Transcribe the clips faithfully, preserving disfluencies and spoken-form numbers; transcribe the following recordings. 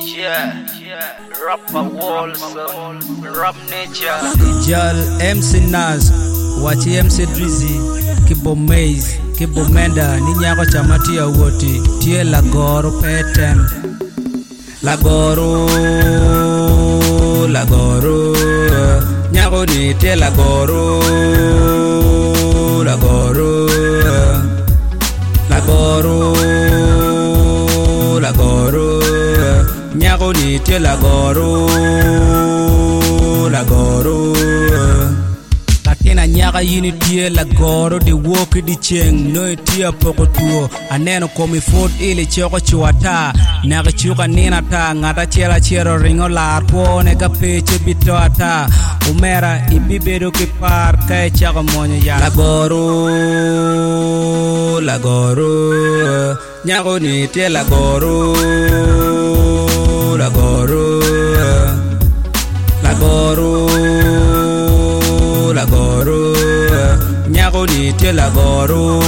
Yeah, yeah, rapper Walson, rap nature. Jal M C Nas, wachi M C Drizzy, Kibo Maze, Kibo Menda, Ninyako Chamatia Woti, Tie Lagoro Petem. Lagoro, Lagoro, Nyako ni Tie Lagoro, Lagoro, Lagoro, Lagoro, Nyako ni Tie Lagoro, Lagoro. Lakina nyaka yini tie Lagoro di woki di cheng no tie poko tuo aneno komi food ili choko chuata naka chuka nina ta ngata chela chero ringo lar po neka peche bito ata umera ibibedo ki par kai chako monyo ya Lagoro Lagoro nyako ni tie Lagoro Lagoro Lagoro Lagoro, nyako ni tie Lagoro,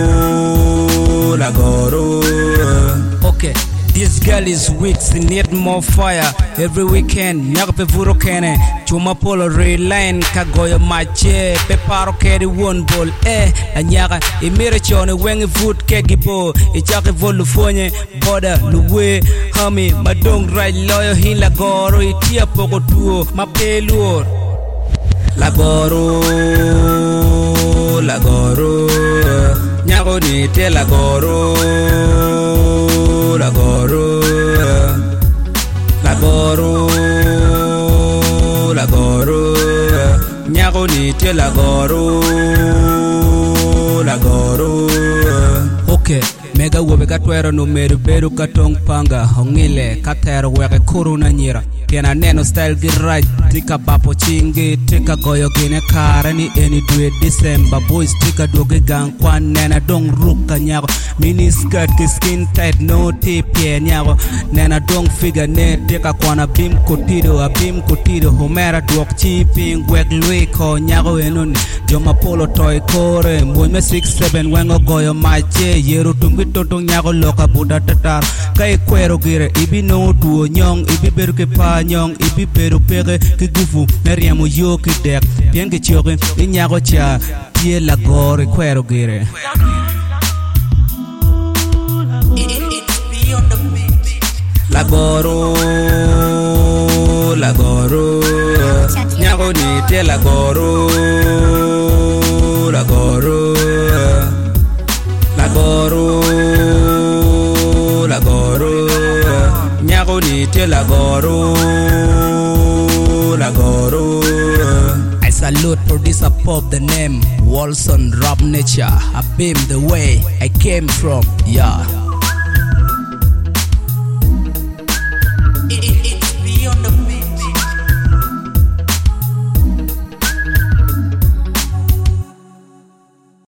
Lagoro. Okay, this girl is weak, she need more fire. Every weekend, nyako pe vuro kene, chuma polo reline, kagoyo mache, pe paro kedi one ball. Eh, la nyaka imire chone wengi food kegi bo, ichake volu fonye, boda luwe, hami madong right loyo hin Lagoro, itia poko tuo, mapeluo. Lagoro, Lagoro, nyako ni tie Lagoro, Lagoro, Lagoro, Lagoro, nyako ni tie Lagoro, Lagoro. Okay. Mega wobe katwero no meru beru katong panga hongile katero weke kuru na nyira Tiena neno style gi right tika bapo chingi tika goyo gine kara ni eni dwe December boys tika doge gang kwa nena dong ruka nyako mini skirt ki skin tight no tip ye nyako nena dong figure ne tika kwa na bim kotido a bim kotido homera duok chipping wek lwe ko nyako enoni joma polo toy kore mwenye six seven wengo goyo mache yeru tumbi totong nyako loka buda tatar kai kwero gire ibi no tuo nyong ibi beru ke pa nyong ibi beru pege ke gufu meriamo yo ke dek bien ke choke ni nyako cha tie Lagoro kwero gire Lagoro Lagoro nyako ni tie Lagoro Lagoro Lagoro Lagoro nyako ni tie Lagoro Lagoro. I salute producer Pop the name Walson Rap Nature. I beam the way I came from, yeah.